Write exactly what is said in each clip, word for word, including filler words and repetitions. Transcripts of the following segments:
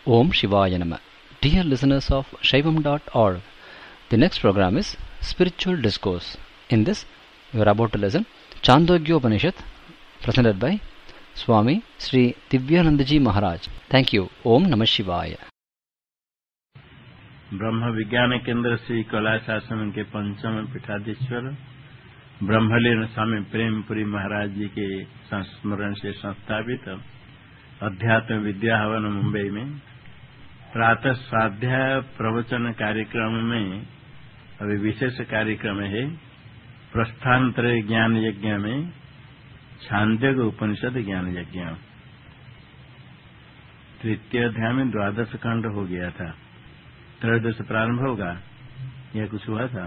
Om Shivaya Nama. Dear listeners of Shaivam dot org, the next program is Spiritual Discourse. In this, we are about to listen Chandogya Upanishad, presented by Swami Sri Divyanandaji Maharaj. Thank you. Om Namah Shivaya. ब्रह्म विज्ञान केंद्र श्री कैलाश आश्रम के पंचम पीठाधीश्वर ब्रह्मलीन स्वामी प्रेमपुरी महाराज जी के संस्मरण से संस्थापित अध्यात्म विद्या हवन मुंबई में प्रातः स्वाध्याय प्रवचन कार्यक्रम में अभी विशेष कार्यक्रम है। प्रस्थांतर ज्ञान यज्ञ में छांदोग्य उपनिषद ज्ञान यज्ञ तृतीय अध्याय में द्वादश खंड हो गया था। त्रयोदश प्रारंभ होगा, यह कुछ हुआ था।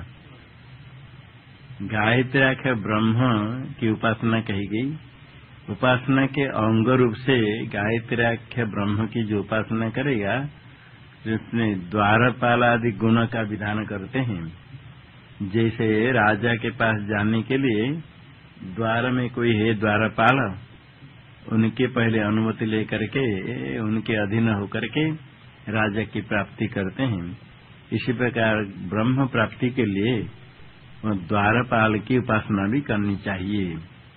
गायत्र्याख्य ब्रह्म की उपासना कही गई। उपासना के अंग रूप से गायत्र्याख्य ब्रह्म की जो उपासना करेगा जिसमें द्वारपाल आदि गुण का विधान करते हैं। जैसे राजा के पास जाने के लिए द्वार में कोई है द्वारपाल, उनके पहले अनुमति लेकर के उनके अधीन होकर के राजा की प्राप्ति करते हैं। इसी प्रकार ब्रह्म प्राप्ति के लिए द्वारपाल की उपासना भी करनी चाहिए।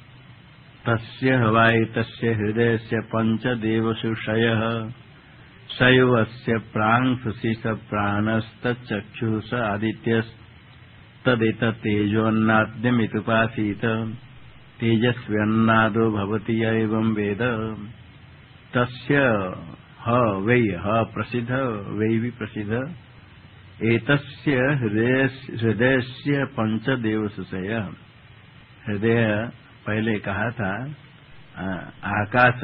तस्य हवाई तस्य हृदय से पंचदेवसु शयः शयो अस्य प्रांशुषिष प्राणस्तचक्षुष आदित्यस्तदेत तेजोन्नाद्यमितुपासीत तेजस्व्यन्नादो भवति एवं वेद। तस्य ह वै ह प्रसिद्ध वै भी प्रसिद्ध एतस्य हृदयस्य पंचदेवसुषय। हृदय पहले कहा था आकाश,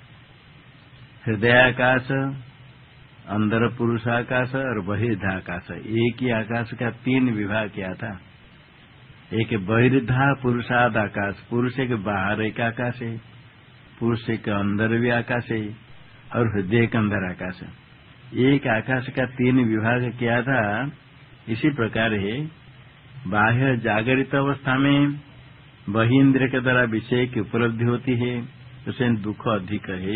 हृदयाकाश, अंदर पुरुषाकाश और बहिर्धाकाश। एक ही आकाश का तीन विभाग किया था। एक बहिर्धा पुरुषाद आकाश, पुरुष के बाहर एक आकाश है, पुरुष के अंदर भी आकाश है और हृदय के अंदर आकाश। एक आकाश का तीन विभाग किया था। इसी प्रकार है बाह्य जागृत अवस्था में बहिंद्र के द्वारा विषय की उपलब्धि होती है, उसमें दुख अधिक है।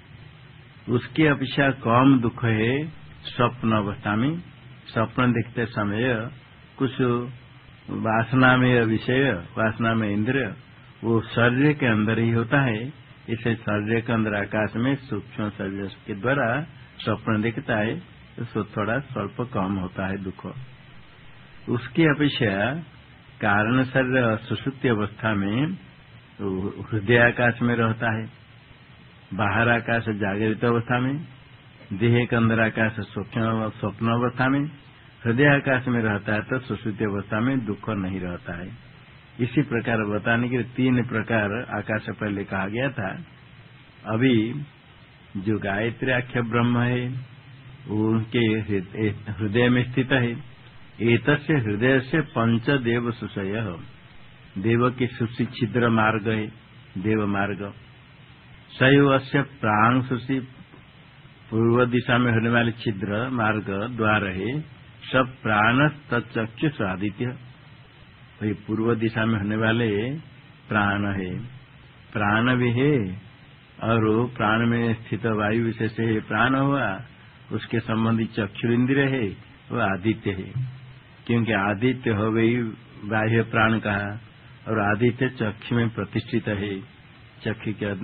उसकी अपेक्षा कम दुख है स्वप्न अवस्था में। स्वप्न देखते समय कुछ वासना में विषय, वासना में इंद्रिय, वो शरीर के अंदर ही होता है। इसे शरीर के अंदर आकाश में सूक्ष्म शरीर के द्वारा स्वप्न दिखता है, तो थोड़ा स्वल्प कम होता है दुख। उसकी अपेक्षा कारण शरीर सुषुप्ति अवस्था में हृदय आकाश में रहता है, बाहर आकाश जागृत अवस्था में, देह के अंदर आकाश सूक्ष्म स्वप्न अवस्था में, हृदय आकाश में रहता है तो सुषुप्ति अवस्था में दुख नहीं रहता है। इसी प्रकार बताने के लिए तीन प्रकार आकाश पहले कहा गया था। अभी जो गायत्री आख्य ब्रह्म है वो उनके हृदय में स्थित है। एतस्य हृदय से पंचदेव सुषय, देव की सुषि छिद्र मार्ग है, देव मार्ग। शयो अस्य प्रांशुषि, पूर्व दिशा में होने वाले छिद्र मार्ग द्वार है। सब प्राण तचक्षुष आदित्य, वही पूर्व दिशा में होने वाले प्राण है। प्राण भी है और प्राण में स्थित वायु विशेष है प्राण हुआ, उसके संबंधी चक्षु इंद्रिय है, वो आदित्य है। क्योंकि आदित्य हो गई बाह्य प्राण कहा, और आदित्य चक्षु में प्रतिष्ठित है। चक्षु के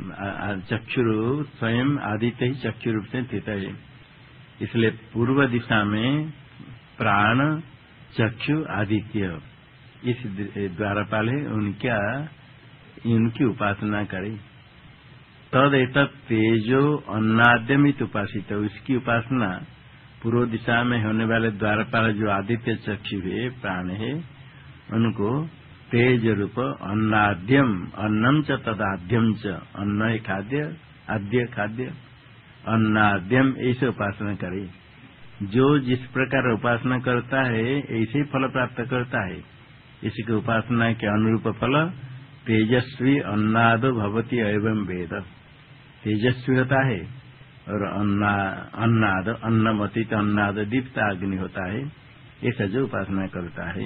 चक्षुर स्वयं आदित्य ही चक्षु रूप से स्थित है। इसलिए पूर्व दिशा में प्राण चक्षु आदित्य इस द्वारपाल है, उनका इनकी उपासना करे। तद एत तेजो अन्नाद्यमित उपासित, उसकी उपासना पूर्व दिशा में होने वाले द्वारपाल जो आदित्य चक्षु है प्राण है, उनको तेज रूप अन्नाद्यम, अन्नम च तदाद्यम च, अन्न है खाद्य, आद्य खाद्य, अन्नाद्यम ऐसे उपासना करे। जो जिस प्रकार उपासना करता है ऐसे ही फल प्राप्त करता है। इसी की उपासना के अनुरूप फल तेजस्वी अन्नाद भवति एवं वेद। तेजस्वी होता है और अन्ना अन्नाद अन्नमतित अन्नाद दीप्त अग्नि होता है। ऐसा जो उपासना करता है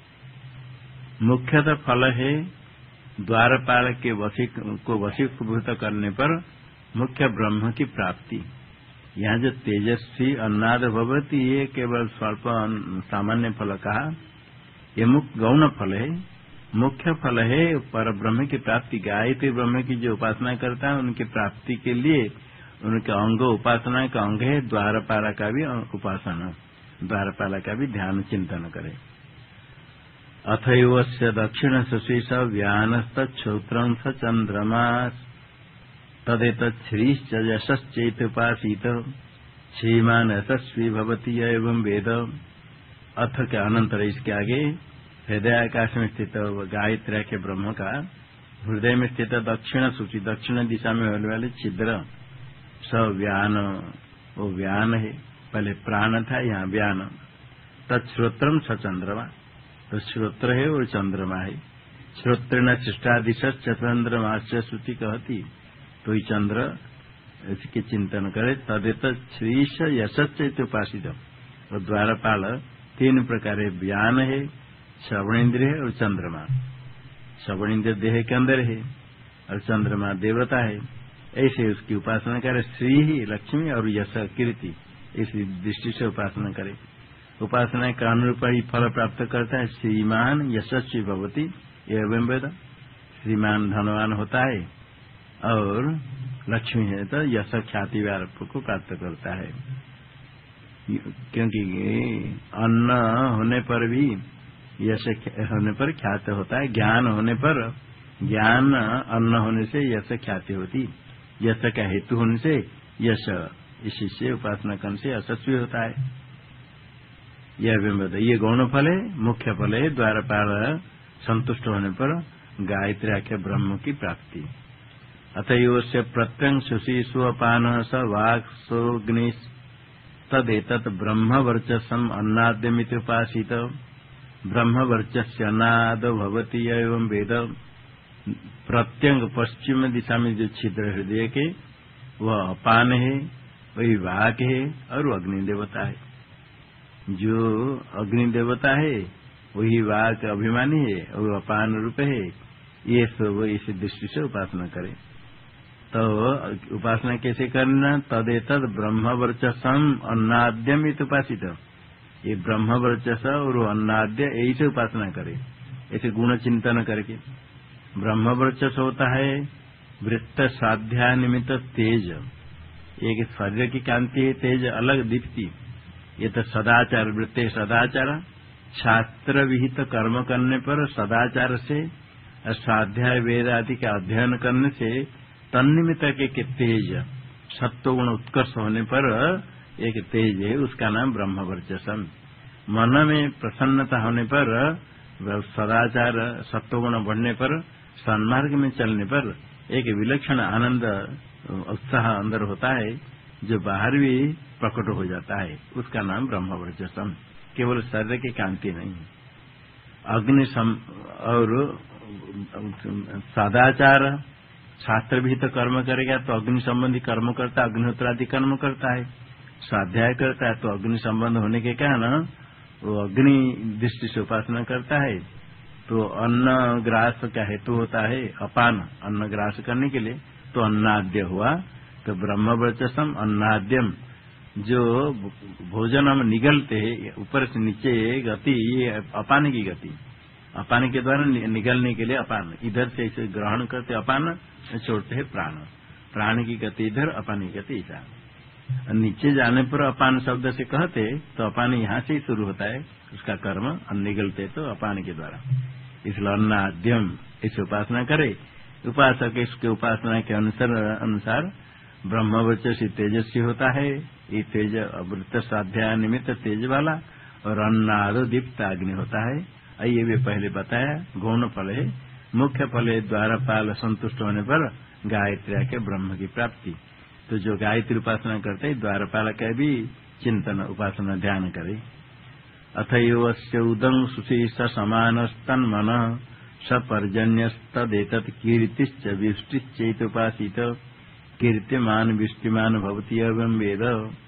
मुख्यतः फल है द्वारपाल के वशीक को वशीभूत करने पर मुख्य ब्रह्म की प्राप्ति। यहाँ जो तेजस्वी अन्नाद भवती ये केवल स्वल्प सामान्य फल कहा, ये मुख्य गौण फल है। मुख्य फल है पर ब्रह्म की प्राप्ति। गायत्री ब्रह्म की जो उपासना करता है उनकी प्राप्ति के लिए उनके अंग उपासना का अंग है द्वारपाला का भी उपासना, द्वारपाला का भी ध्यान चिंतन करे। अथैव से दक्षिण सुशीष व्यानस्तोत्रम स चंद्रमा तदेत श्रीश्च यशश्चेतुपासीत श्रीमान यशस्वी भवती एवं वेद। अथ के अनंतर इसके आगे हृदय आकाश में स्थित गायत्री के ब्रह्म का हृदय में स्थित दक्षिण सूची दक्षिण दिशा में होने वाले छिद्र स व्यान, वो व्यान है। पहले प्राण था, यहाँ व्यान। तत्श्रोत्रम स चंद्रमा, तो श्रोत्र है और चंद्रमा है। श्रोत्रेण सृष्टादिश चंद्रमा से श्रुति कहती, तो ही चंद्र इसके चिंतन करे। तदेत श्रीश यशच उपासित, और द्वारपाल तीन प्रकार है, व्यान है, श्रवणेन्द्रिय है और चंद्रमा। श्रवणेन्द्रिय देह के अंदर है और चंद्रमा देवता है। ऐसे उसकी उपासना करे। श्री ही लक्ष्मी और यश कीर्ति, इसी दृष्टि से उपासना करे। उपासना का अनुरूप ही फल प्राप्त करता है। श्रीमान यशस्वी भवती एवं वेद, श्रीमान धनवान होता है और लक्ष्मी है तो यश ख्याति को प्राप्त करता है। क्योंकि अन्न होने पर भी यश होने पर ख्याति होता है, ज्ञान होने पर, ज्ञान अन्न होने से यश ख्याति होती, यश का हेतु होने से यश, इसी से उपासना करने से यशस्वी होता है। यह विमत, ये गौण फल है। मुख्य फल है द्वारपाल संतुष्ट होने पर गायत्री के ब्रह्म की प्राप्ति। अतएव से प्रत्यंग सुशी स्वपान स वाक् सोग्नि तदेतत् ब्रह्म वर्चस्सम अन्नाद्यमिति उपासित। ब्रह्म वर्चस्य अन्नाद भवती एवं वेद। प्रत्यंग पश्चिम दिशा में जो छिद्र हृदय के वह अपान है, वही वाक है और अग्नि देवता है। जो अग्नि देवता है वही वाक अभिमानी है और अपान रूप है। ये सब इसी दृष्टि से उपासना करे। तो उपासना कैसे करना? तदेतद ब्रह्म वर्चसम अन्नाद्यम उपासित। ये ब्रह्म वर्चस और अन्नाद्य यही से उपासना करे, ऐसे गुण चिंतन करके। ब्रह्म वर्चस होता है वृत्त स्वाध्याय निमित्त तेज, एक शरीर की कांति है, तेज अलग दीप्ति। ये तो सदाचार वृत्त सदाचार, शास्त्र विहित कर्म करने पर सदाचार से स्वाध्याय वेद आदि का अध्ययन करने से तन्निमित्त के तेज सत्वगुण उत्कर्ष होने पर एक तेज है, उसका नाम ब्रह्म वर्चसम। मन में प्रसन्नता होने पर सदाचार सत्वगुण बढ़ने पर सन्मार्ग में चलने पर एक विलक्षण आनंद उत्साह अंदर होता है जो बाहर भी प्रकट हो जाता है, उसका नाम ब्रह्म वर्चसम। केवल शरीर की कांति नहीं। अग्नि और सदाचार शास्त्र भी तो कर्म करेगा तो अग्नि संबंधी कर्म करता है, अग्निहोत्र आदि कर्म करता है, स्वाध्याय करता है, तो अग्नि संबंध होने के कारण वो अग्नि दृष्टि से उपासना करता है। तो अन्न ग्रास का हेतु होता है अपान, अन्न ग्रास करने के लिए, तो अन्नाद्य हुआ। तो ब्रह्म वर्चसम अन्नाद्यम, जो भोजन हम निगलते हैं ऊपर से नीचे गति, ये अपान की गति, अपान के द्वारा निगलने के लिए अपान, इधर से इसे ग्रहण करते अपान, छोड़ते है प्राण, प्राण की गति इधर, अपान की गति इधर। नीचे जाने पर अपान शब्द से कहते तो अपान यहाँ से ही शुरू होता है उसका कर्म, निगलते तो अपान के द्वारा। इसलिए अन्नाद्यम इसे उपासना करे। उपासक इसके उपासना के अनुसार अनुसार ब्रह्म वर्चस्वी तेजस्वी होता है। ये तेज अवृत्त स्वाध्याय निमित्त तेज वाला, और अन्नाद दीप्त अग्नि होता है। ये भी पहले बताया गौण फल है। मुख्य फल है द्वारपाल संतुष्ट होने पर गायत्री के ब्रह्म की प्राप्ति। तो जो गायत्री उपासना करते है द्वारपाल का भी चिंतन उपासना ध्यान करे। अथैव से उदं सुशीष समान तन्मन सपर्जन्यस्तदेतत् कीर्तिश्च विष्टिश्चैत उपासित। कीर्तिमान विष्टिमान भवती एवं वेद।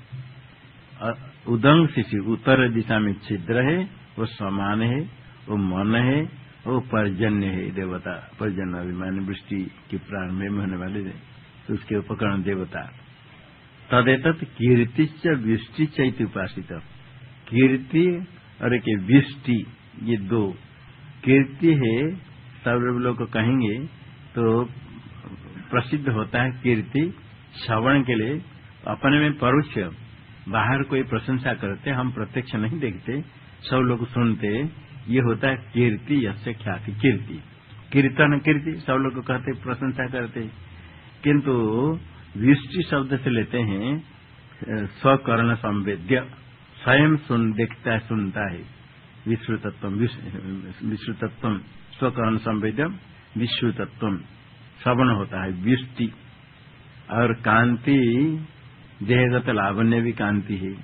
उदंग शिशि उत्तर दिशा में छिद्र है, वो समान है, वो मन है, वो पर्जन्य है देवता। पर्जन्य अभिमान वृष्टि की प्रारंभ में होने वाले तो उसके उपकरण देवता। तदेतत कीर्ति विष्टि चैत उपासित। कीर्ति और एक विष्टि, ये दो। कीर्ति है सब लोग कहेंगे तो प्रसिद्ध होता है कीर्ति श्रवण के लिए, अपने में परोक्ष, बाहर कोई प्रशंसा करते, हम प्रत्यक्ष नहीं देखते, सब लोग सुनते, ये होता है कीर्ति। यस्य ख्याति कीर्ति, कीर्तन कीर्ति सब लोग कहते, प्रशंसा करते। किंतु विष्टि शब्द से लेते हैं स्वकर्ण संवेद्य, स्वयं सुन देखता है, सुनता है। विश्रुतत्व विश्रुतत्व स्वकर्ण संवेद्यम विश्रुतत्व श्रवण होता है विष्टि। और कांति देहगत लावण्य भी कांति है,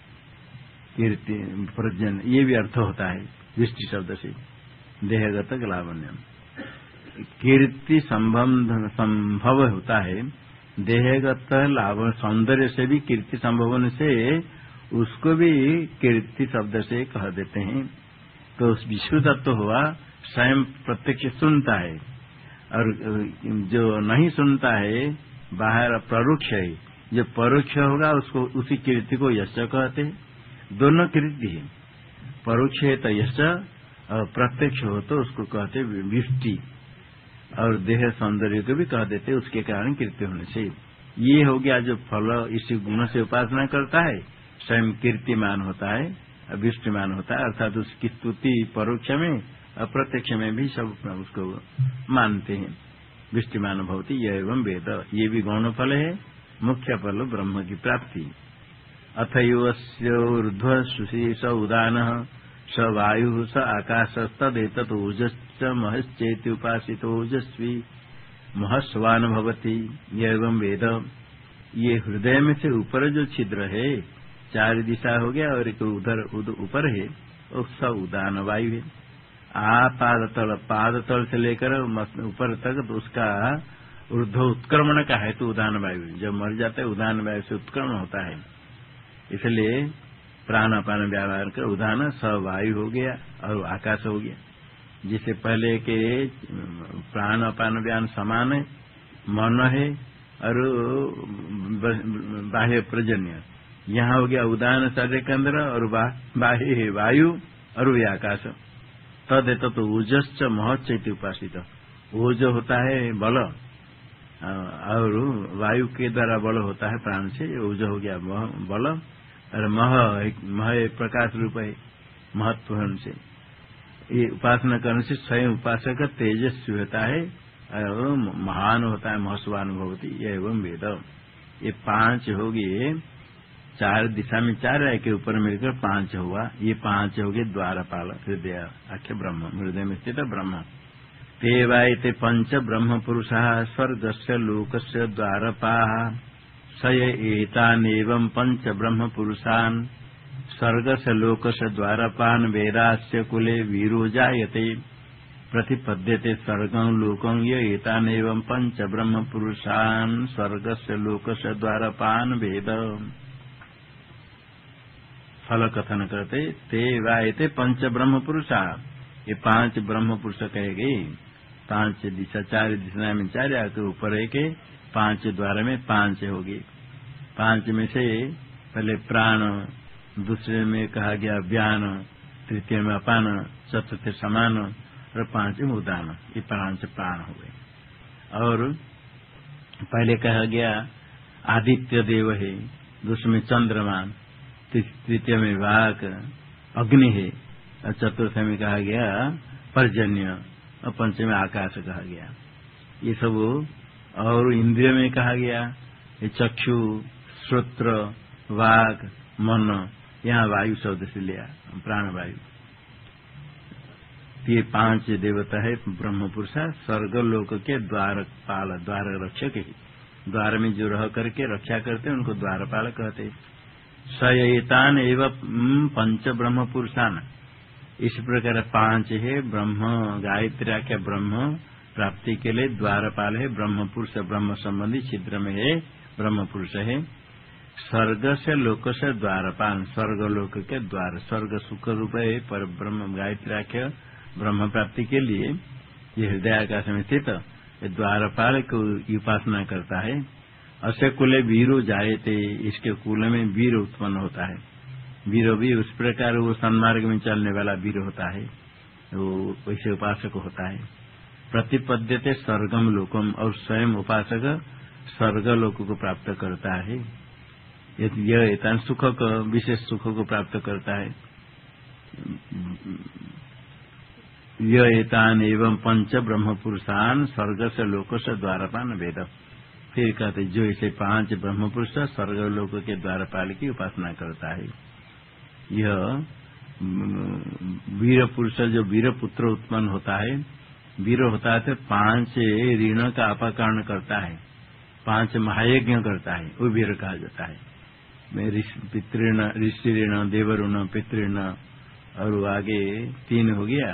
कीर्ति प्रज्ञन, ये भी अर्थ होता है विष्टि शब्द से, देहगत लावण्य। कीर्ति संभव संभव होता है, देहगत लावण्य सौंदर्य से भी कीर्ति संभव होने से उसको भी कीर्ति शब्द से कह देते हैं। तो विश्रुतत्व हुआ स्वयं प्रत्यक्ष सुनता है, और जो नहीं सुनता है बाहर परोक्ष है, जो परोक्ष होगा उसको उसी कीर्ति को यश कहते हैं। दोनों कीर्ति है, परोक्ष है तो यश, और प्रत्यक्ष हो तो उसको कहते विष्टि। और देह सौंदर्य को भी कह देते उसके कारण कीर्ति होने से। ये हो गया जो फल इसी गुण से उपासना करता है स्वयं कीर्तिमान होता है, अभिष्टमान होता है, अर्थात उसकी स्तुति परोक्ष में अप्रत्यक्ष में भी सब उसको मानते हैं। विष्टिमान भवती यह एवं वेद, ये भी गौण फल है, मुख्य फल ब्रह्म की प्राप्ति। अथ योर्ध्व सुशीष उदान स वायु स आकाश तदेतत् ओजश्च महश्चेति उपासित ओजस्वी महस्वान भवती यह एवं वेद। ये हृदय में से ऊपर जो छिद्र है, चार दिशा हो गया, और एक उधर ऊपर है, वो सब उदान वायु है। आ पाद तल, पाद तल से लेकर ऊपर तक तो उसका ऊर्ध्व उत्क्रमण का है तो उदान वायु, जब मर जाता है उदान वायु से उत्क्रमण होता है। इसलिए प्राण अपान व्यवहार कर उदान स वायु हो गया और आकाश हो गया। जिसे पहले के प्राण अपान व्यान समान है, मन है और बाह्य प्रजन्य, यहाँ हो गया उदान शरीर के अंदर, और बाह्य है वायु और वे आकाश। तदेत तो ओजश्च महच्चैति उपासित, ओज होता है बल, और वायु के द्वारा बल होता है प्राण से, ओज हो गया बल, और मह मह प्रकाश रूप है महत्व से। ये उपासना करने से स्वयं उपासक तेजस्वी होता है और महान होता है, महस्वान भवती एवं वेद। ये पांच हो गए, चार दिशा में चार है के ऊपर मिलकर पांच हुआ, ये पांच हो गए द्वारपाल हृदय आख्य ब्रह्म, हृदय में स्थित ब्रह्म। ते वायते पंच ब्रह्म पुरुषा स्वर्गस्य लोकस्य द्वारपाः स एतानेवं पंच ब्रह्म पुरुषान् स्वर्गस्य लोकस्य द्वारपान् वेदास्य कुले वीरो जायते प्रतिपद्यते स्वर्गं लोकं य एतानेवं पंच ब्रह्म पुरुषान् स्वर्गस्य लोकस्य द्वारपान् वेद। फल कथन करते ते वायते पंच ब्रह्म पुरुषा, ये पांच ब्रह्म पुरुष कहे गए। पांच दिशा, चार दिशा में चार, आके ऊपर है के पांच द्वार में पांच हो गए। पांच में से पहले प्राण, दूसरे में कहा गया व्यान, तृतीय में अपान, चतुर्थ समान, और पांच में उदान, ये पांच प्राण हो गए। और पहले कहा गया आदित्य देव है, दूसरे में चंद्रमा, तृतीय में वाक अग्नि है, और चतुर्थ में कहा गया पर्जन्य, और पंचम में आकाश कहा गया। ये सब, और इंद्रिय में कहा गया ये चक्षु, श्रोत्र, वाक, मन, यहाँ वायु शब्द से लिया प्राण वायु। ये पांच देवता है ब्रह्म पुरुषा, स्वर्ग लोक के द्वारपाल, द्वार रक्षक है, द्वार में जो रह करके रक्षा करते हैं उनको द्वारपाल कहते हैं। सयतान एवं पंच ब्रह्म पुरुषान, इस प्रकार पांच है ब्रह्म, गायत्री के ब्रह्म प्राप्ति के लिए द्वारपाल है ब्रह्म पुरुष, ब्रह्म संबंधी छिद्र में है ब्रह्म पुरुष है। स्वर्ग से लोक से द्वारपाल, स्वर्ग लोक के द्वार, स्वर्ग सुख रूप है पर ब्रह्म गायत्री के ब्रह्म प्राप्ति के लिए ये हृदय आकाश में स्थित द्वारपाल को उपासना करता है। अस्य कुले वीरो जायते, इसके कुल में वीर उत्पन्न होता है। वीर भी उस प्रकार वो सन्मार्ग में चलने वाला वीर होता है, वो वैसे उपासक होता है। प्रतिपद्यते स्वर्गम लोकम, और स्वयं उपासक स्वर्ग लोक को प्राप्त करता है। यह एतान सुख को, विशेष सुख को प्राप्त करता है। यह एतान एवं पंच ब्रह्म पुरुषान स्वर्ग से लोक से द्वारपान वेद। फिर कहते जो इसे पांच ब्रह्म पुरुष स्वर्ग लोक के द्वारपाल की उपासना करता है। यह वीर पुरुष जो वीर पुत्र उत्पन्न होता है, वीर होता है तो पांच ऋण का अपकरण करता है, पांच महायज्ञ करता है, वो वीर कहा जाता है। पितृण, ऋषि ऋण, देवऋण, पितृण, और आगे तीन हो गया।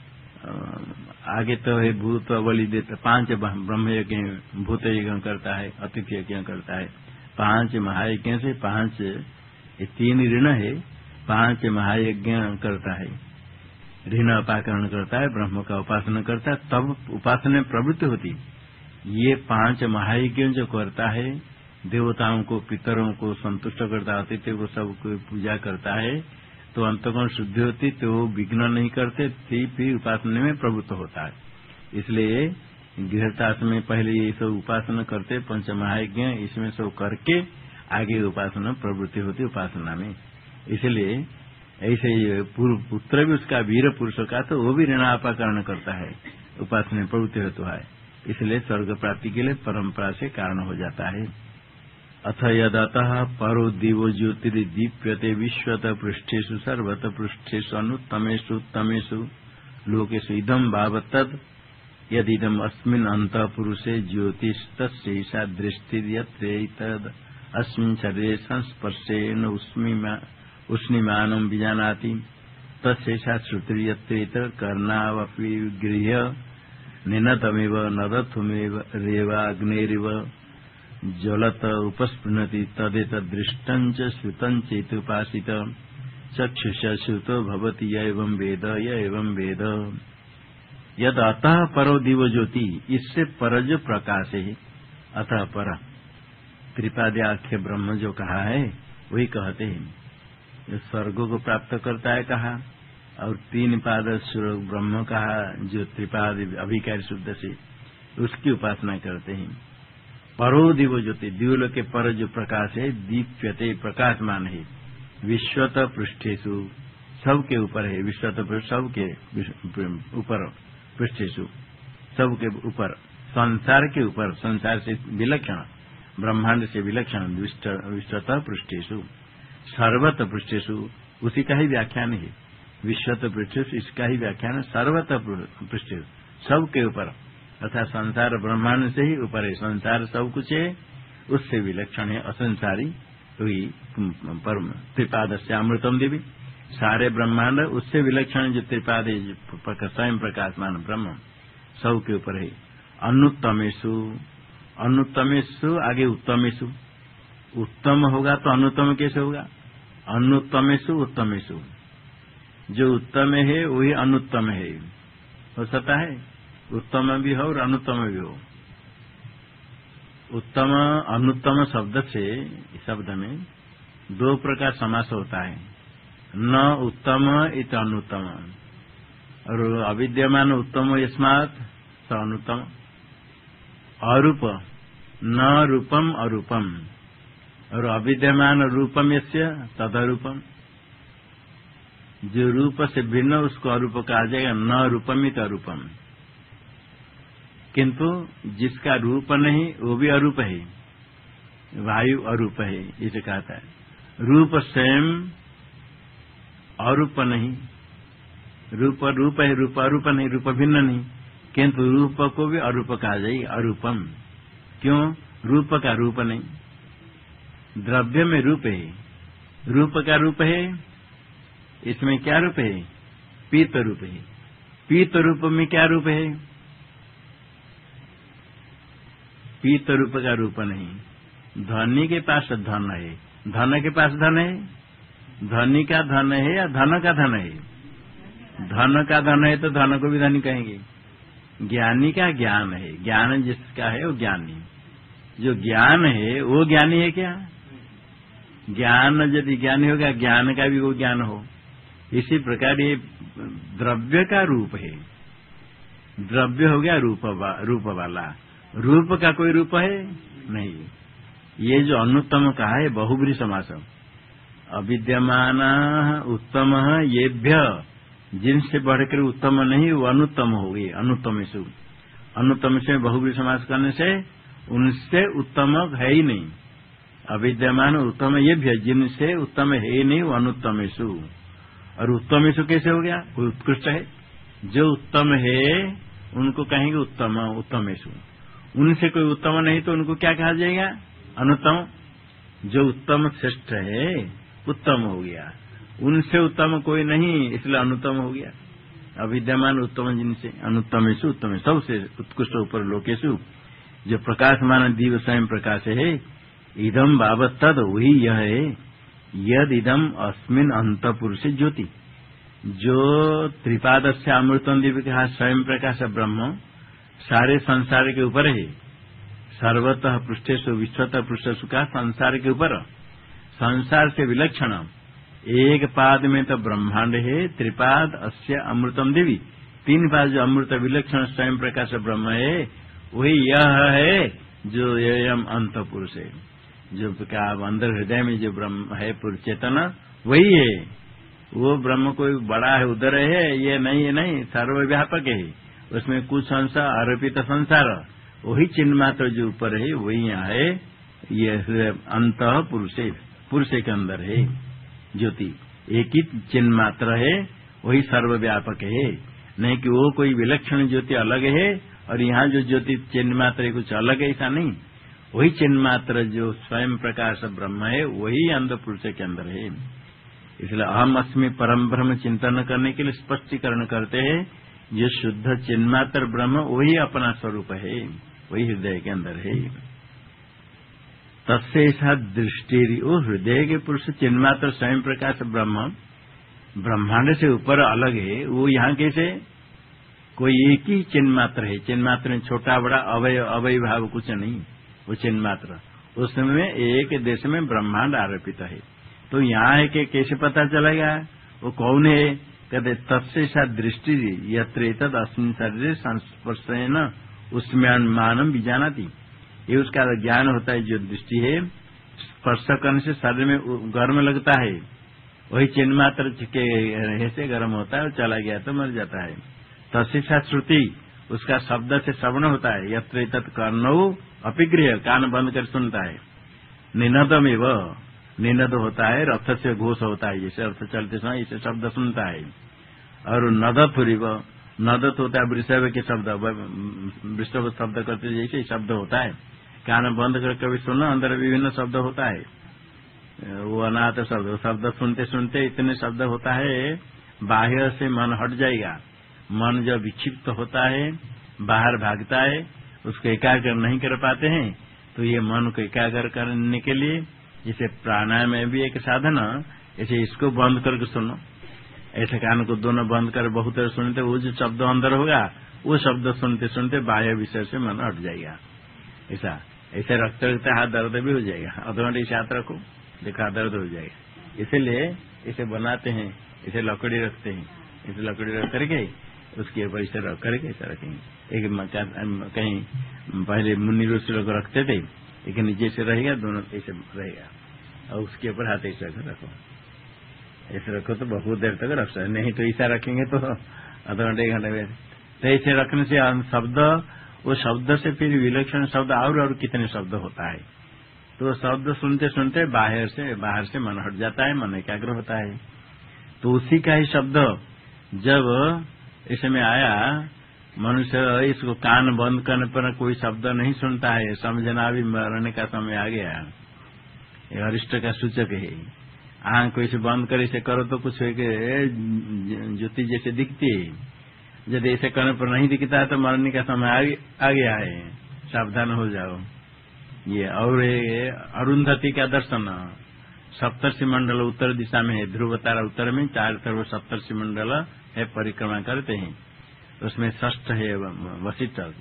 आगे तो है भूत बलि देता, पांच ब्रह्म यज्ञ भूत यज्ञ करता है, अतिथि यज्ञ करता है। पांच महायज्ञ से पांच, ये तीन ऋण है, पांच महायज्ञ करता है, ऋण अपाकरण करता है, ब्रह्म का उपासना करता है, तब उपासना प्रवृत्ति होती। ये पांच महायज्ञ जो करता है, देवताओं को, पितरों को संतुष्ट करता है, अतिथि को सबको पूजा करता है, तो अंतःकरण शुद्धि होती, तो विघ्न नहीं करते, फिर उपासना में प्रवृत्त होता है। इसलिए गृहस्थाश्रम में पहले ये सब उपासना करते, पंच महायज्ञ, इसमें सब करके आगे उपासना प्रवृत्ति होती उपासना में। इसलिए ऐसे पुत्र भी उसका वीर पुरुष का, तो वो भी ऋणापाकरण करता है, उपासना प्रवृत्ति होता है। इसलिए स्वर्ग प्राप्ति के लिए परंपरा से कारण हो जाता है। अथ यदतः परो दिवो ज्योतिर्दीप्यते विश्वत पृष्ठेषु सर्वत पृष्ठेषु अनुत्तमेषु उत्तमेषु लोकेषु इदं भावतद यदिदम् अस्मिन् अन्तः पुरुषे ज्योतिस्तस्यैषा दृष्टिर्यत्रेतद् अस्मिन् शरीरे संस्पर्शेन उष्णीमानं विजानाति तस्यैषा श्रुतिर्यत्रेत कर्णावपि गृह्य निनतमेव नदथुमेव रेवाग्नेरिव ज्वलत उपस्पृणति तदेतदृष्टञ्च श्रुतञ्चेतुपासित चक्षुष श्रुतो भवति य एवं वेद य एवं वेद। यद अतः परो दिव ज्योति, इससे पर जो प्रकाश है, अतः पर त्रिपाद्याख्य ब्रह्म जो कहा है वही कहते हैं। जो स्वर्ग को प्राप्त करता है कहा, और तीन पाद ब्रह्म कहा, जो त्रिपाद अभिकारी शुद्ध से उसकी उपासना करते हैं। परो दिवो ज्योति, दिवलोक के पर जो प्रकाश है, दीप्यते प्रकाशमान है, विश्वत पृष्ठेषु सबके ऊपर है, विश्वत पृष्ठ सबके ऊपर, पृष्ठेषु सबके ऊपर, संसार के ऊपर, संसार से विलक्षण, ब्रह्मांड से विलक्षण, विश्वत पृष्ठेषु सर्वत पृष्ठेषु, उसी का ही व्याख्यान है। विश्वत पृष्ठेषु इसका ही व्याख्यान, सर्वत पृष्ठेषु सबके ऊपर, अर्थात संसार ब्रह्मांड से ही ऊपर है, संसार सब कुछ है, उससे विलक्षण है, असंसारी हुई परम त्रिपाद से अमृतम देवी, सारे ब्रह्मांड उससे विलक्षण जो त्रिपाद है, स्वयं प्रकाशमान ब्रह्म सब के ऊपर है। अनुत्तमेषु, अनुत्तमेषु आगे उत्तमेषु, उत्तम होगा तो अनुत्तम कैसे होगा? अनुत्तमेषु उत्तमेषु, जो उत्तम है वही अनुत्तम है, हो सकता है उत्तम भी हो और अनुत्तम भी हो। उत्तम अनुत्तम शब्द से, शब्द में दो प्रकार समास होता है, न उत्तम इत अनुत्तम, और अविद्यमान उत्तम यस्मात् स अनुत्तम। अरूप, न रूपम अरूपम, और अविद्यमान रूपम यस्य तदरूपम, जो रूप से भिन्न उसको अरूप कहा जाएगा, न रूपमित अरूपम। किंतु जिसका रूप नहीं वो भी अरूप है, वायु अरूप है, इसे कहता है। रूप स्वयं अरूप नहीं, रूप रूप है, रूप अरूप नहीं, रूप भिन्न नहीं, किंतु रूप को भी अरूप कहा जाए, अरूपम। क्यों? रूप का रूप नहीं, द्रव्य में रूप है, रूप का रूप है, इसमें क्या रूप है? पीत रूप है। पीत रूप में क्या रूप है? पीत रूप का रूप नहीं। धनी के पास धन है, धन के पास धन है, धनी का धन है या धन का धन है? धन का धन है तो धन को भी धनी कहेंगे। ज्ञानी का ज्ञान है, ज्ञान जिसका है वो ज्ञानी, जो ज्ञान है वो ज्ञानी है क्या? ज्ञान यदि ज्ञानी होगा, ज्ञान का भी वो ज्ञान हो। इसी प्रकार ये द्रव्य का रूप है। द्रव्य हो गया रूप वा, रूप वाला। रूप का कोई रूप है नहीं। ये जो अनुत्तम कहा है बहुब्री समास, अविद्यमान उत्तम येभ्य, जिनसे बढ़कर उत्तम नहीं वो अनुत्तम हो गई। अनुत्तम से अनुत्तम से बहुब्री समास करने से उनसे उत्तम है ही नहीं। अविद्यमान उत्तम येभ्य, जिनसे उत्तम है ही नहीं वो अनुत्तमेषु। और उत्तमेषु कैसे हो गया? कोई उत्कृष्ट है। जो उत्तम है उनको कहेंगे उत्तम उत्तमेषु। उनसे कोई उत्तम नहीं तो उनको क्या कहा जाएगा? अनुत्तम। जो उत्तम श्रेष्ठ है उत्तम हो गया, उनसे उत्तम कोई नहीं इसलिए अनुत्तम हो गया। अविद्यमान उत्तम जिनसे, अनुत्तमेषु उत्तम, सबसे उत्कृष्ट ऊपर लोकेशु। जो प्रकाशमान दीव स्वयं प्रकाश है, इदम बाबत तद वही यह है। यद इदम अस्मिन अंत पुरुष ज्योति, जो त्रिपाद से अमृतम दिव्य कहा स्वयं प्रकाश ब्रह्म सारे संसार के ऊपर है। सर्वतः पृष्ठेशु विश्वतः पृष्ठेशु का संसार के ऊपर, संसार से विलक्षण। एक पाद में तो ब्रह्मांड है, त्रिपाद अस्य अमृतम देवी, तीन पाद जो अमृत विलक्षण स्वयं प्रकाश ब्रह्म है वही यह है जो यम अंत पुरुष है। जो अंदर हृदय में जो ब्रह्म है पुरुष चेतन वही है। वो ब्रह्म कोई बड़ा है उधर है ये नहीं है, नहीं सर्वव्यापक है। उसमें कुछ अंश आरोपित संसार, वही चिन्ह मात्र जो ऊपर है वही यहाँ है। ये अंत पुरुष पुरुष के अंदर है ज्योति, एक ही चिन्ह मात्र है, वही सर्वव्यापक है। नहीं कि वो कोई विलक्षण ज्योति अलग है और यहाँ जो ज्योति चिन्ह मात्र है कुछ अलग है, ऐसा नहीं। वही चिन्ह मात्र जो स्वयं प्रकाश ब्रह्म है वही अंध पुरुष के अंदर है। इसलिए अहम अस्मि परम ब्रह्म चिंतन करने के लिए स्पष्टीकरण करते हैं, जो शुद्ध चिन्ह मात्र ब्रह्म वही अपना स्वरूप है, वही हृदय के अंदर है। तस्य ऐसा दृष्टि, वो हृदय के पुरुष चिन्ह मात्र स्वयं प्रकाश ब्रह्म ब्रह्मांड से ऊपर अलग है। वो यहाँ कैसे? कोई एक ही चिन्ह मात्र है। चिन्ह मात्र में छोटा बड़ा अवय अवय भाव कुछ नहीं, वो चिन्ह मात्र। उसमें एक देश में ब्रह्मांड आरोपित है। तो यहाँ है कि कैसे पता चलेगा वो कौन है? कहते तस्य सा दृष्टि यत्र तद अस्मिन् शरीर संस्पर्शेन उसमें मानम बीजानाति, ये उसका ज्ञान होता है। जो दृष्टि है स्पर्श करने से शरीर में गर्म लगता है, वही चिन्ह मात्र के से गर्म होता है और चला गया तो मर जाता है। तस्य श्रुति, उसका शब्द से श्रवण होता है। यत्र तत् कर्णौ अपिगृह, कान बंद कर सुनता है। निनदमेव, निनद होता है रथ से घोष होता है, जैसे रथ चलते समय इसे शब्द सुनता है। और नदथुरिव, नदत होता है वृषभ के शब्द, वृषभ शब्द करते जैसे शब्द होता है। कान बंद कर कभी सुनो, अंदर विभिन्न शब्द होता है, वो अनाथ शब्द, शब्द सुनते सुनते इतने शब्द होता है, बाह्य से मन हट जाएगा। मन जब विक्षिप्त होता है बाहर भागता है, उसको एकाग्र नहीं कर पाते हैं। तो ये मन को एकाग्र करने के लिए जैसे प्राणायाम में भी एक साधन, ऐसे इसको बंद करके सुनो। ऐसे कान को दोनों बंद कर बहुत सुनते, वो जो शब्द अंदर होगा वो शब्द सुनते सुनते बाह्य विषय से मन हट जाएगा। ऐसा ऐसे रखते रखते हाथ दर्द भी हो जाएगा। अधघंटे इसे हाथ रखो, देखो हाथ दर्द हो जाएगा। इसीलिए इसे बनाते हैं, इसे लकड़ी रखते हैं, इसे लकड़ी रख करके उसके ऊपर इसे रख करके ऐसा रखेंगे। एक कहीं पहले मुनि ऋषि लोग रखते थे, एक नीचे से रहेगा, दोनों ऐसे रहेगा और उसके ऊपर हाथ ऐसा रखो, ऐसे रखो तो बहुत देर तक रख सकते। नहीं तो ऐसा रखेंगे तो आधा घंटे एक घंटे में। तो ऐसे रखने से शब्द, वो शब्द से फिर विलक्षण शब्द और और कितने शब्द होता है। तो शब्द सुनते सुनते बाहर से बाहर से मन हट जाता है, मन एकाग्र होता है। तो उसी का ही शब्द जब इसमें आया, मनुष्य इसको कान बंद करने पर कोई शब्द नहीं सुनता है, समझना भी मरने का समय आ गया। ये अरिष्ट का सूचक है। आंख को इसे बंद कर इसे करो तो कुछ ज्योति जैसे दिखती है, यदि ऐसे करने पर नहीं दिखता है तो मरने का समय आ गया है, सावधान हो जाओ। ये और अरुंधति का दर्शन, सप्तर्षि मंडल उत्तर दिशा में है, ध्रुव तारा उत्तर में, चार तरफ सप्तर्षि मंडल है परिक्रमा करते हैं। उसमें षष्ठ है वशिष्ठ,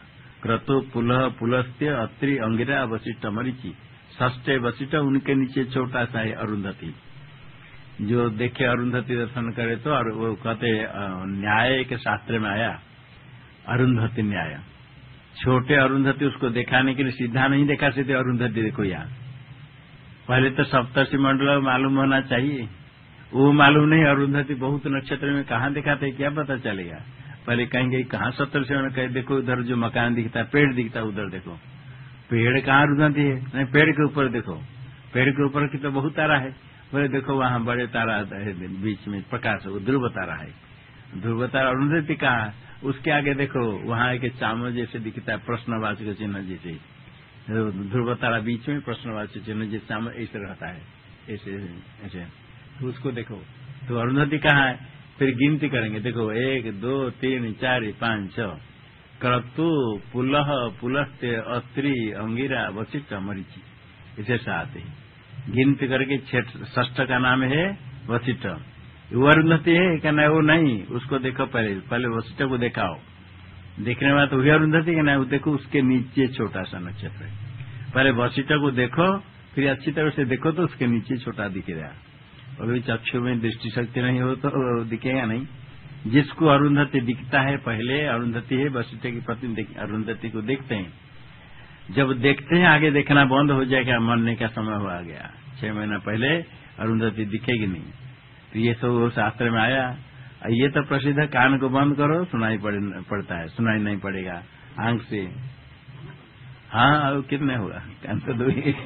क्रतु पुलह पुलस्त्य अत्रि अंगिरा वशिष्ठ मरीचि षष्ठे वशिष्ठ, उनके नीचे छोटा सा है अरुंधति। जो देखे अरुंधति दर्शन करे तो और वो कहते न्याय के शास्त्र में आया अरुंधति न्याय। छोटे अरुंधति उसको दिखाने के लिए सीधा नहीं देखा, सीधे अरुंधति देखो यहाँ। पहले तो सप्तर्षि मंडल मालूम होना चाहिए, वो मालूम नहीं। अरुंधति बहुत नक्षत्र में कहाँ दिखाते क्या पता चलेगा। पहले कहेंगे कहाँ सप्तर्षि में कहे देखो उधर जो मकान दिखता है, पेड़ दिखता है, उधर देखो पेड़ कहाँ अरुंधति है, नहीं पेड़ के ऊपर देखो, पेड़ के ऊपर की तो बहुत तारा है। बोले देखो वहाँ बड़े तारा है बीच में प्रकाश, वो ध्रुव तारा है, ध्रुव तारा अरुंधति कहाँ, उसके आगे देखो वहाँ एक चामर जैसे दिखता है प्रश्नवाचक चिन्ह जैसे, ध्रुव तारा बीच में प्रश्नवाचक चिन्ह जैसे चामर ऐसे रहता है, ऐसे ऐसे, तो उसको देखो। तो अरुंधति कहाँ है, फिर गिनती करेंगे देखो एक दो तीन चार पाँच छह, क्रतु पुलह पुलस्त्य अत्रि अंगिरा वशिष्ठ मरीचि, इसे साथ ही गिनती करके षष्ठ का नाम है वशिष्ठ। वो अरुंधति है क्या नहीं, वो नहीं, उसको देखो पहले पहले वशिष्ठ को दिखाओ, देखने में तो वही अरुंधति का नहीं, वो देखो उसके नीचे छोटा सा नक्षत्र है। पहले वशिष्ठ को देखो, फिर अच्छी तरह से देखो तो उसके नीचे छोटा दिखेगा। अभी चक्षु में दृष्टि शक्ति नहीं हो तो दिखेगा नहीं। जिसको अरुंधति दिखता है पहले अरुंधति है, वशिष्ठ की पत्नी अरुंधति को देखते हैं। जब देखते हैं आगे देखना बंद हो जाएगा, मरने का समय हो आ गया, छह महीना पहले अरुंधति दिखेगी नहीं। तो ये सब शास्त्र में आया। ये तो प्रसिद्ध है, कान को बंद करो सुनाई पड़ता है, सुनाई नहीं पड़ेगा आंख से। हाँ अब कितने होगा, कान तो दो ही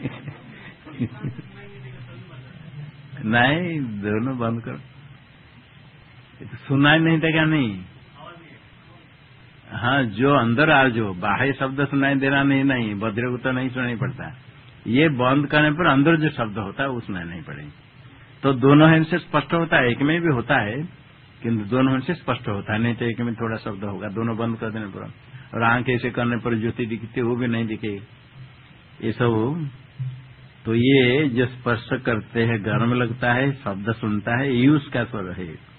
नहीं, दोनों बंद करो, सुनाई नहीं देगा नहीं। हाँ जो अंदर आ, जो बाहर शब्द सुनाई देना नहीं, नहीं बद्रे को तो नहीं सुनाई पड़ता। ये बंद करने पर अंदर जो शब्द होता है वो सुनाई नहीं पड़ेगा। तो दोनों हिंद से स्पष्ट होता है, एक में भी होता है किंतु दोनों हिंद से स्पष्ट होता है, नहीं तो एक में थोड़ा शब्द होगा, दोनों बंद कर देने पर। और आंख ऐसे करने पर ज्योति दिखती वो भी नहीं दिखेगी। ये सब तो ये जो स्पर्श करते हैं गर्म लगता है, शब्द सुनता है, ये उसका स्वर है।